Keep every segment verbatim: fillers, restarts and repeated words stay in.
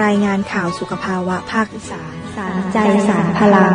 รายงานข่าวสุขภาวะภาคอีสานสารใจสารพลัง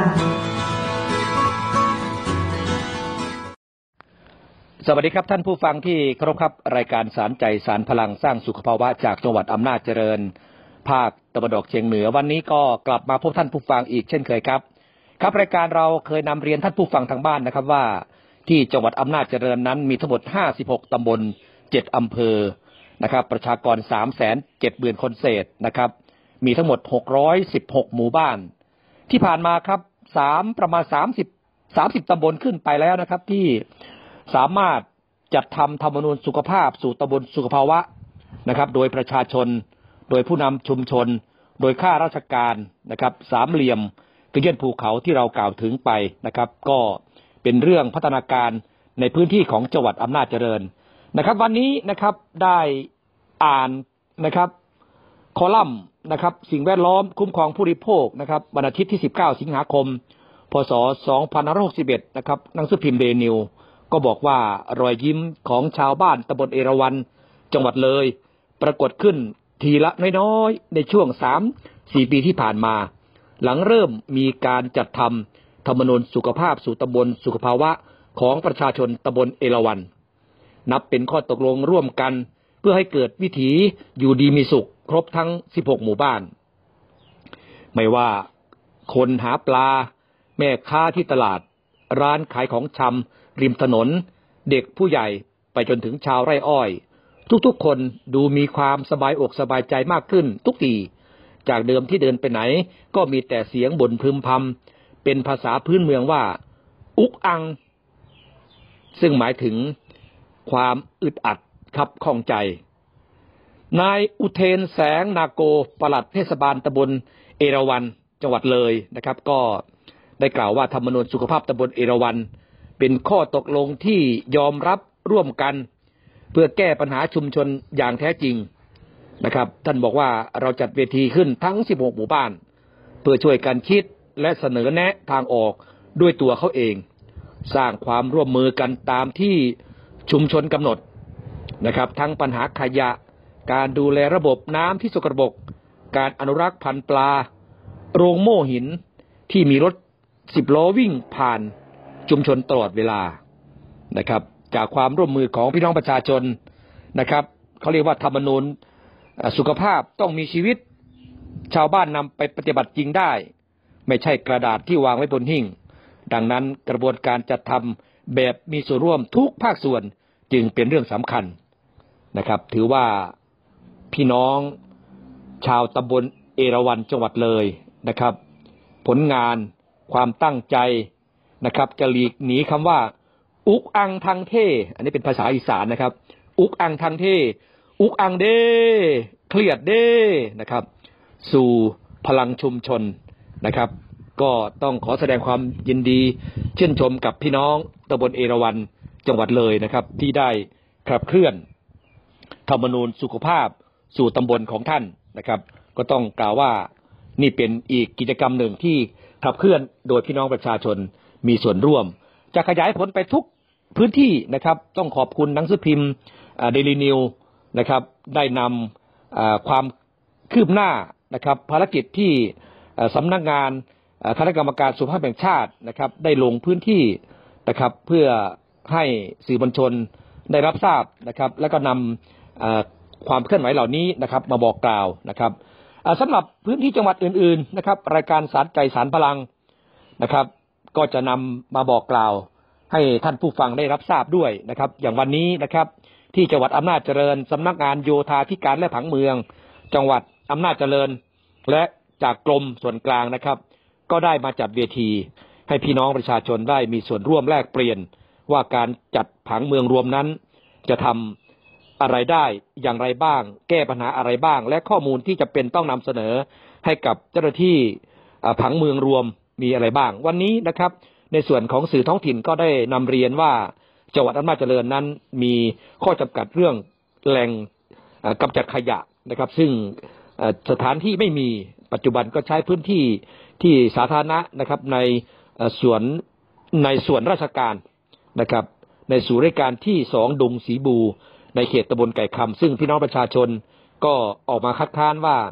สวัสดีครับท่านผู้ฟังที่เคารพครับรายการสารใจสารพลังสร้างสุขภาวะจากจังหวัดอำนาจเจริญภาคตะวันออกเฉียงเหนือวันนี้ก็กลับมาพบท่านผู้ฟังอีกเช่นเคยครับครับรายการเราเคยนำเรียนท่านผู้ฟังทางบ้านนะครับว่าที่จังหวัดอำนาจเจริญนั้นมีทั้งหมดห้าสิบหกตำบลเจ็ดอำเภอนะครับประชากร สามแสนเจ็ดหมื่น คนเศษนะครับมีทั้งหมดหกร้อยสิบหกหมู่บ้านที่ผ่านมาครับสามประมาณสามสิบ สามสิบตำบลขึ้นไปแล้วนะครับที่สามารถจัดทำธรรมนูญสุขภาพสู่ตำบลสุขภาวะนะครับโดยประชาชนโดยผู้นำชุมชนโดยข้าราชการนะครับสามเหลี่ยมคือยื่นภูเขาที่เรากล่าวถึงไปนะครับก็เป็นเรื่องพัฒนาการในพื้นที่ของจังหวัดอำนาจเจริญนะครับวันนี้นะครับได้อ่านนะครับคอลัมน์นะครับสิ่งแวดล้อมคุ้มครองผู้บริโภคนะครับวันอาทิตย์ที่สิบเก้าสิงหาคมพศสองพันห้าร้อยหกสิบเอ็ดนะครับหนังสือพิมพ์เดลินิวก็บอกว่ารอยยิ้มของชาวบ้านตำบลเอราวัณจังหวัดเลยปรากฏขึ้นทีละน้อยๆในช่วง สามถึงสี่ ปีที่ผ่านมาหลังเริ่มมีการจัดทำธรรมนูญสุขภาพสู่ตำบลสุขภาวะของประชาชนตำบลเอราวัณนับเป็นข้อตกลงร่วมกันเพื่อให้เกิดวิถีอยู่ดีมีสุขครบทั้งสิบหกหมู่บ้านไม่ว่าคนหาปลาแม่ค้าที่ตลาดร้านขายของชำริมถนนเด็กผู้ใหญ่ไปจนถึงชาวไร่อ้อยทุกๆคนดูมีความสบายอกสบายใจมากขึ้นทุกทีจากเดิมที่เดินไปไหนก็มีแต่เสียงบ่นพึมพำเป็นภาษาพื้นเมืองว่าอุกอังซึ่งหมายถึงความอึดอัดคับข้องใจนายอุเทนแสงนาโกปลัดเทศบาลตำบลเอราวัณจังหวัดเลยนะครับก็ได้กล่าวว่าธรรมนูญสุขภาพตำบลเอราวัณเป็นข้อตกลงที่ยอมรับร่วมกันเพื่อแก้ปัญหาชุมชนอย่างแท้จริงนะครับท่านบอกว่าเราจัดเวทีขึ้นทั้งสิบหกหมู่บ้านเพื่อช่วยกันคิดและเสนอแนะทางออกด้วยตัวเขาเองสร้างความร่วมมือกันตามที่ชุมชนกำหนดนะครับทั้งปัญหาขยะการดูแลระบบน้ำที่สกปรกการอนุรักษ์พันธุ์ปลาโรงโม่หินที่มีรถสิบล้อวิ่งผ่านชุมชนตลอดเวลานะครับจากความร่วมมือของพี่น้องประชาชนนะครับเขาเรียกว่าธรรมนูญสุขภาพต้องมีชีวิตชาวบ้านนำไปปฏิบัติจริงได้ไม่ใช่กระดาษที่วางไว้บนหิ้งดังนั้นกระบวนการจัดทำแบบมีส่วนร่วมทุกภาคส่วนจึงเป็นเรื่องสำคัญนะครับถือว่าพี่น้องชาวตำบลเอราวัณจังหวัดเลยนะครับผลงานความตั้งใจนะครับจะหลีกหนีคำว่าอุกอังทางเท่อันนี้เป็นภาษาอีสานนะครับอุกอังทางเท่อุกอังเด้เครียดเด้นะครับสู่พลังชุมชนนะครับก็ต้องขอแสดงความยินดีชื่นชมกับพี่น้องตำบลเอราวัณจังหวัดเลยนะครับที่ได้ขับเคลื่อนธรรมนูญสุขภาพสู่ตำบลของท่านนะครับก็ต้องกล่าวว่านี่เป็นอีกกิจกรรมหนึ่งที่ขับเคลื่อนโดยพี่น้องประชาชนมีส่วนร่วมจะขยายผลไปทุกพื้นที่นะครับต้องขอบคุณหนังสือพิมพ์เดลินิวนะครับได้นำความคืบหน้านะครับภารกิจที่สำนักงานคณะกรรมการสุขภาพแห่งชาตินะครับได้ลงพื้นที่นะครับเพื่อให้สื่อมวลชนได้รับทราบนะครับแล้วก็นำความเคลื่อนไหวเหล่านี้นะครับมาบอกกล่าวนะครับสำหรับพื้นที่จังหวัดอื่นๆนะครับรายการสารใจสารพลังนะครับก็จะนำมาบอกกล่าวให้ท่านผู้ฟังได้รับทราบด้วยนะครับอย่างวันนี้นะครับที่จังหวัดอำนาจเจริญสำนักงานโยธาธิการและผังเมืองจังหวัดอำนาจเจริญและจากกรมส่วนกลางนะครับก็ได้มาจัดเวทีให้พี่น้องประชาชนได้มีส่วนร่วมแลกเปลี่ยนว่าการจัดผังเมืองรวมนั้นจะทำอะไรได้อย่างไรบ้างแก้ปัญหาอะไรบ้างและข้อมูลที่จะเป็นต้องนำเสนอให้กับเจ้าหน้าที่ผังเมืองรวมมีอะไรบ้างวันนี้นะครับในส่วนของสื่อท้องถิ่นก็ได้นำเรียนว่าจังหวัดอำนาจเจริญนั้นมีข้อจำกัดเรื่องแหล่งกำจัดขยะนะครับซึ่งสถานที่ไม่มีปัจจุบันก็ใช้พื้นที่ที่สาธารณะนะครับในสวนในส่วนราชการนะครับในศูนย์ราชการที่สองดงสีบูในเขตตำบลไก่คำซึ่งพี่น้องประชาชนก็ออกมาคัดค้านว่า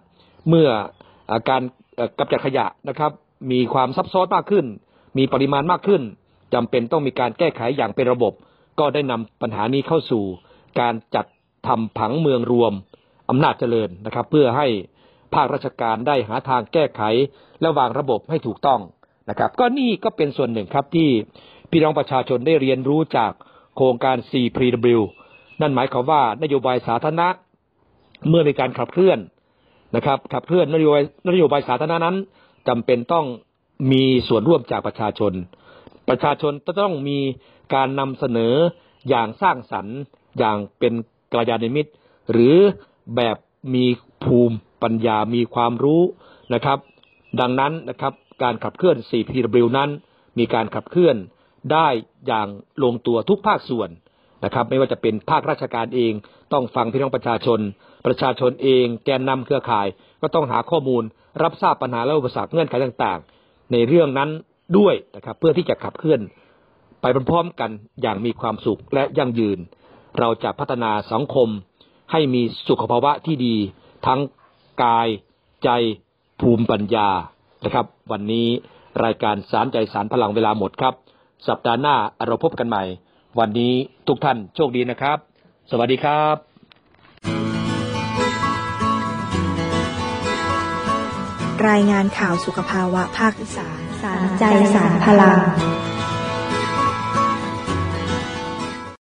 เมื่อการกำจัดขยะนะครับมีความซับซ้อนมากขึ้นมีปริมาณมากขึ้นจำเป็นต้องมีการแก้ไขอย่างเป็นระบบก็ได้นำปัญหานี้เข้าสู่การจัดทำผังเมืองรวมอำนาจเจริญนะครับเพื่อให้ภาคราชการได้หาทางแก้ไขและวางระบบให้ถูกต้องนะครับก็นี่ก็เป็นส่วนหนึ่งครับที่พี่น้องประชาชนได้เรียนรู้จากโครงการ ซี พี ดับเบิลยู นั่นหมายความว่านโยบายสาธารณะเมื่อมีการขับเคลื่อนนะครับขับเคลื่อนนโยบายนโยบายสาธารณะนั้นจำเป็นต้องมีส่วนร่วมจากประชาชนประชาชนจะต้องมีการนำเสนออย่างสร้างสรรค์อย่างเป็นกัลยาณมิตรหรือแบบมีภูมิปัญญามีความรู้นะครับดังนั้นนะครับการขับเคลื่อน ซี พี ดับเบิลยู นั้นมีการขับเคลื่อนได้อย่างลงตัวทุกภาคส่วนนะครับไม่ว่าจะเป็นภาคราชการเองต้องฟังพี่น้องประชาชนประชาชนเองแกนนำเครือข่ายก็ต้องหาข้อมูลรับทราบปัญหาและอุปสรรคเงื่อนไขต่างๆในเรื่องนั้นด้วยนะครับเพื่อที่จะขับเคลื่อนไปพร้อมๆกันอย่างมีความสุขและยั่งยืนเราจะพัฒนาสังคมให้มีสุขภาวะที่ดีทั้งกายใจภูมิปัญญานะครับวันนี้รายการสารใจสารพลังเวลาหมดครับสัปดาห์หน้าเราพบกันใหม่วันนี้ทุกท่านโชคดีนะครับสวัสดีครับรายงานข่าวสุขภาวะภาคอีสานสารใจสารพลัง